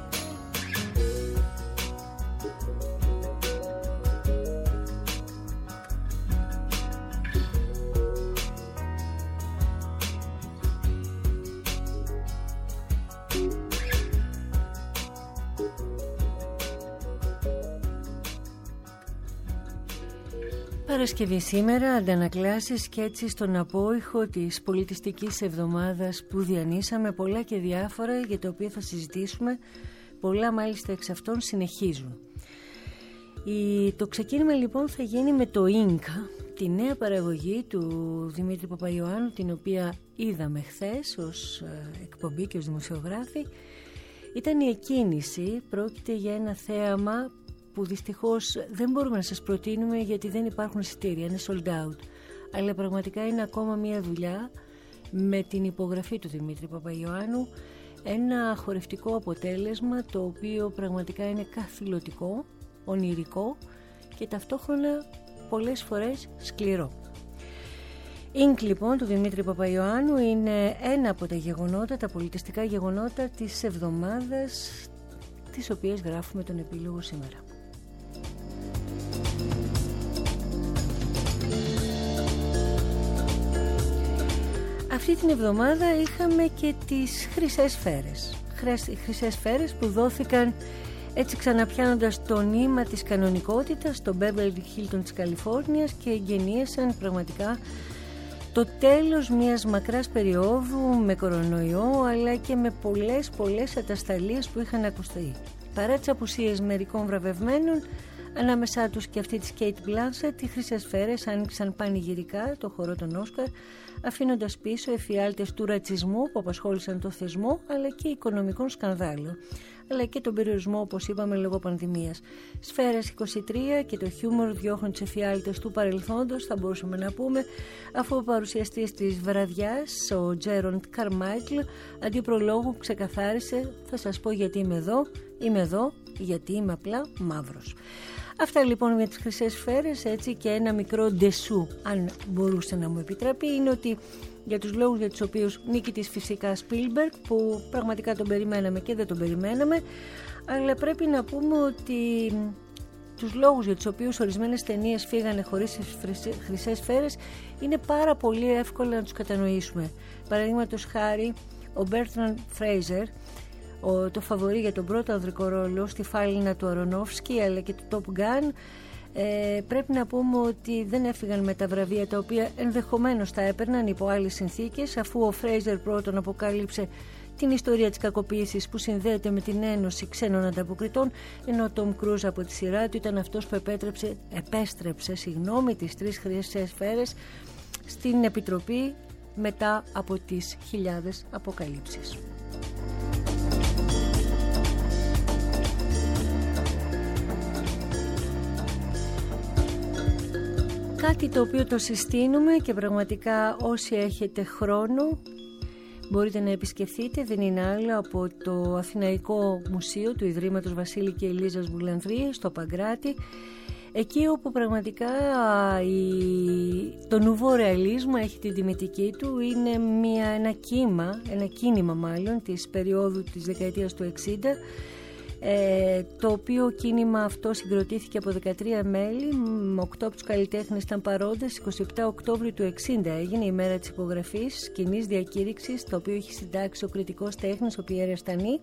Παρασκευή σήμερα, αντανακλάσεις και έτσι στον απόϊχο της πολιτιστικής εβδομάδας που διανύσαμε, πολλά και διάφορα για τα οποία θα συζητήσουμε, πολλά μάλιστα εξ αυτών συνεχίζουν. Η... Το ξεκίνημα λοιπόν θα γίνει με το Ίνκα, τη νέα παραγωγή του Δημήτρη Παπαϊωάννου, την οποία είδαμε χθες ως εκπομπή και ως δημοσιογράφη. Ήταν η εκκίνηση, πρόκειται για ένα θέαμα που δυστυχώς δεν μπορούμε να σας προτείνουμε γιατί δεν υπάρχουν εισιτήρια, είναι sold out. Αλλά πραγματικά είναι ακόμα μια δουλειά με την υπογραφή του Δημήτρη Παπαϊωάννου, ένα χορευτικό αποτέλεσμα το οποίο πραγματικά είναι καθηλωτικό, ονειρικό και ταυτόχρονα πολλές φορές σκληρό. Ινκ λοιπόν του Δημήτρη Παπαϊωάννου είναι ένα από τα γεγονότα, τα πολιτιστικά γεγονότα της εβδομάδας, τις οποίες γράφουμε τον επίλογο σήμερα. Αυτή την εβδομάδα είχαμε και τις χρυσές σφαίρες. Χρυσές σφαίρες που δόθηκαν έτσι ξαναπιάνοντας το νήμα της κανονικότητας στο Beverly Hilton της Καλιφόρνιας και εγγενίασαν πραγματικά το τέλος μιας μακράς περίοδου με κορονοϊό, αλλά και με πολλές πολλές ατασταλίες που είχαν ακουστεί. Παρά τις απουσίες μερικών βραβευμένων, ανάμεσά τους και αυτή της Kate Blanchett, οι χρυσές σφαίρες άνοιξαν πανηγυρικά το χορό των Όσκαρ, αφήνοντας πίσω εφιάλτες του ρατσισμού που απασχόλησαν το θεσμό, αλλά και οικονομικών σκανδάλων, αλλά και τον περιορισμό, όπως είπαμε, λόγω πανδημίας. Σφαίρες είκοσι τρία και το χιούμορ διώχνουν τις εφιάλτες του παρελθόντος, θα μπορούσαμε να πούμε, αφού ο παρουσιαστής της βραδιάς, ο Τζέροντ Καρμάικλ, αντί προλόγου ξεκαθάρισε: θα σας πω γιατί είμαι εδώ, είμαι εδώ γιατί είμαι απλά μαύρος. Αυτά λοιπόν με τις χρυσές σφαίρες, έτσι, και ένα μικρό ντεσού, αν μπορούσε να μου επιτραπεί, είναι ότι για τους λόγους για τους οποίους νίκητης φυσικά Spielberg, που πραγματικά τον περιμέναμε και δεν τον περιμέναμε, αλλά πρέπει να πούμε ότι τους λόγους για τους οποίους ορισμένες ταινίες φύγανε χωρίς χρυσές σφαίρες είναι πάρα πολύ εύκολο να τους κατανοήσουμε. Παραδείγματος χάρη, ο Bertrand Fraser, ο, το φαβορί για τον πρώτο ανδρικό ρόλο στη φάλινα του Αρονόφσκι αλλά και του Top Gun, ε, πρέπει να πούμε ότι δεν έφυγαν με τα βραβεία τα οποία ενδεχομένως τα έπαιρναν υπό άλλες συνθήκες, αφού ο Fraser πρώτον αποκάλυψε την ιστορία της κακοποίησης που συνδέεται με την ένωση ξένων ανταποκριτών, ενώ ο Tom Cruise από τη σειρά του ήταν αυτός που επέτρεψε, επέστρεψε συγγνώμη, τις τρεις χρυσές σφαίρες στην Επιτροπή μετά από τις χιλιάδες αποκαλύψεις. Κάτι το οποίο το συστήνουμε και πραγματικά όσοι έχετε χρόνο μπορείτε να επισκεφθείτε, δεν είναι άλλο από το Αθηναϊκό Μουσείο του Ιδρύματος Βασίλη και Ελίζας Βουλανδρή στο Παγκράτη, εκεί όπου πραγματικά η... το νουβό ρεαλίσμα έχει την τιμητική του, είναι μια, ένα κύμα, ένα κίνημα μάλλον της περίοδου της δεκαετίας του εξήντα, Ε, το οποίο κίνημα αυτό συγκροτήθηκε από δεκατρία μέλη, οκτώ από τους καλλιτέχνες ήταν παρόντες. εικοστή εβδόμη Οκτώβρη του εξήντα έγινε η μέρα της υπογραφής κοινής διακήρυξης, το οποίο έχει συντάξει ο κριτικός τέχνης, ο Πιέρ Στανή.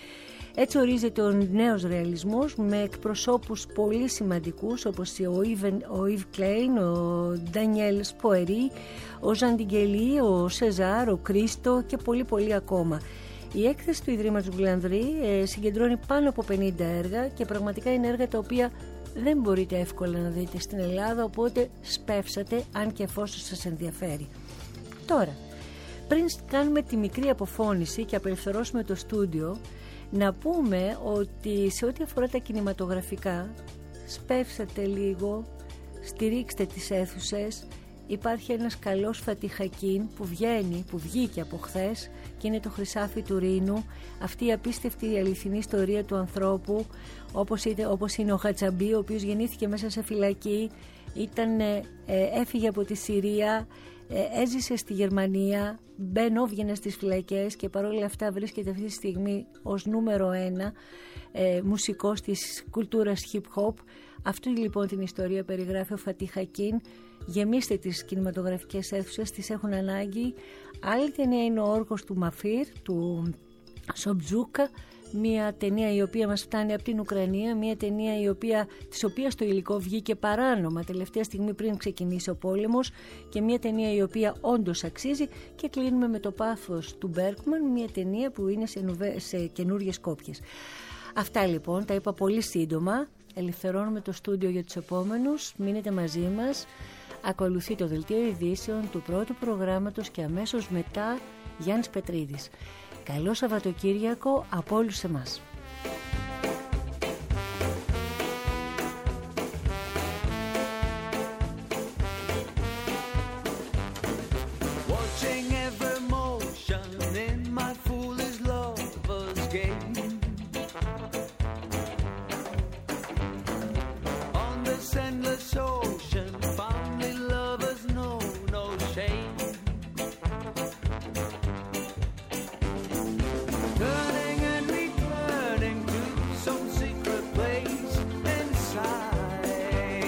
Έτσι ορίζεται ο νέος ρεαλισμός με εκπροσώπους πολύ σημαντικούς όπως ο Ιβ Κλέιν, ο Ντανιέλ Σποερί, ο Ζαντιγκελί, ο Σεζάρ, ο Κρίστο και πολύ πολύ ακόμα. Η έκθεση του Ιδρύματος Βουλανδρή ε, συγκεντρώνει πάνω από πενήντα έργα και πραγματικά είναι έργα τα οποία δεν μπορείτε εύκολα να δείτε στην Ελλάδα, οπότε σπεύσατε αν και εφόσον σας ενδιαφέρει. Τώρα, πριν κάνουμε τη μικρή αποφώνηση και απελευθερώσουμε το στούντιο, να πούμε ότι σε ό,τι αφορά τα κινηματογραφικά, σπεύσατε λίγο, στηρίξτε τις αίθουσες. Υπάρχει ένας καλός Φατιχακίν που βγαίνει, που βγήκε από χθες και είναι το Χρυσάφι του Ρήνου, αυτή η απίστευτη αληθινή ιστορία του ανθρώπου, όπως είναι, όπως είναι ο Χατσαμπί, ο οποίος γεννήθηκε μέσα σε φυλακή, ήταν, ε, έφυγε από τη Συρία, ε, έζησε στη Γερμανία, μπαίνω, βγαινε στις φυλακές και παρόλα αυτά βρίσκεται αυτή τη στιγμή ως νούμερο ένα ε, μουσικός της κουλτούρας hip hop. Αυτή λοιπόν την ιστορία περιγράφει ο Φατιχακίν. Γεμίστε τις κινηματογραφικές αίθουσες, τις έχουν ανάγκη. Άλλη ταινία είναι ο Όρκος του Μαφίρ, του Σομπτζούκα, μια ταινία η οποία μας φτάνει από την Ουκρανία, μια ταινία η οποία, της οποίας το υλικό βγήκε παράνομα τελευταία στιγμή πριν ξεκινήσει ο πόλεμος, και μια ταινία η οποία όντως αξίζει. Και κλείνουμε με το πάθος του Μπέρκμαν, μια ταινία που είναι σε, νουβε... σε καινούριες κόπιες. Αυτά λοιπόν, τα είπα πολύ σύντομα. Ελευθερώνουμε το στούντιο για τους επόμενους. Μείνετε μαζί μας. Ακολουθεί το δελτίο ειδήσεων του πρώτου προγράμματος και αμέσως μετά Γιάννης Πετρίδης. Καλό Σαββατοκύριακο από όλους εμάς.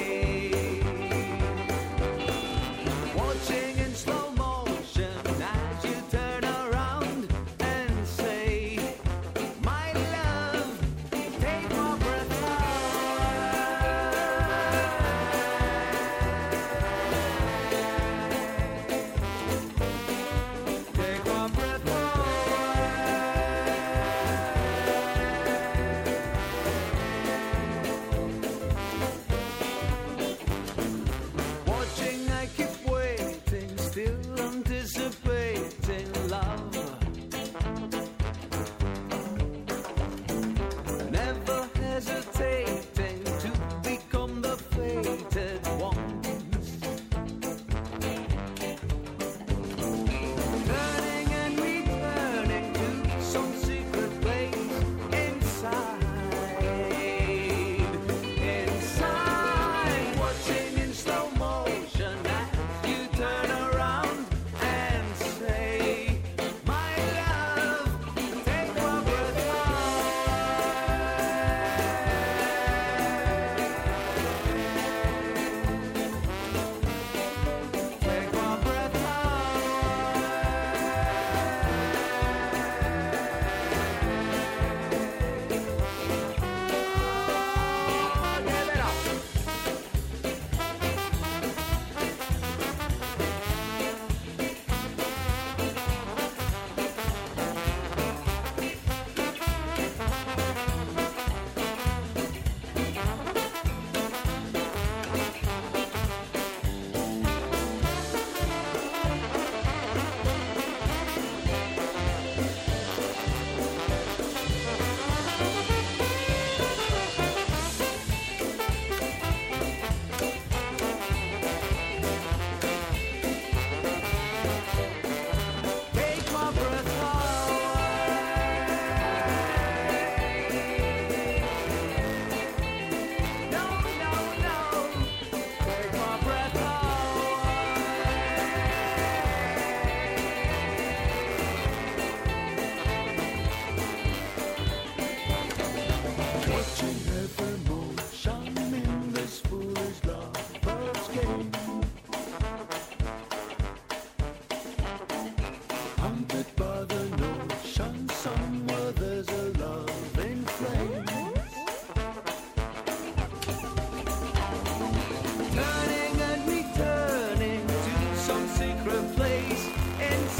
Watching in slow motion.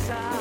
side.